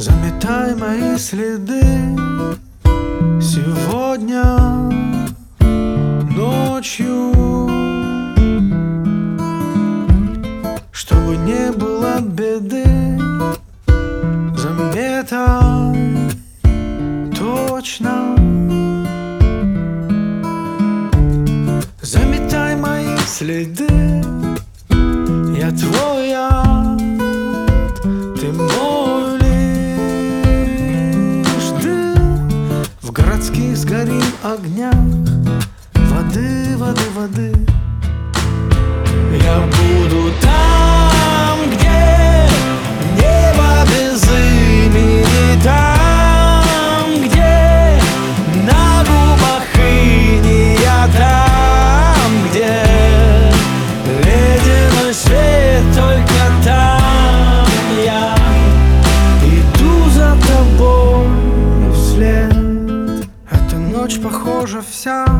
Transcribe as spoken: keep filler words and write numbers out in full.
Заметай мои следы сегодня ночью, чтобы не было беды. Заметай точно. Заметай мои следы. Я твоя, ты мой лишь дым в городских сгорим огнях. Воды, воды, воды. Я буду там, где небо без имени, там, где на губах иния, там, где ледяной свет, только там я иду за тобой вслед. Эта ночь похожа вся